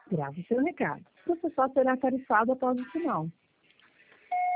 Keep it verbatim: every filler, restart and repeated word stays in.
Grave seu recado. Você só será tarifado após o sinal.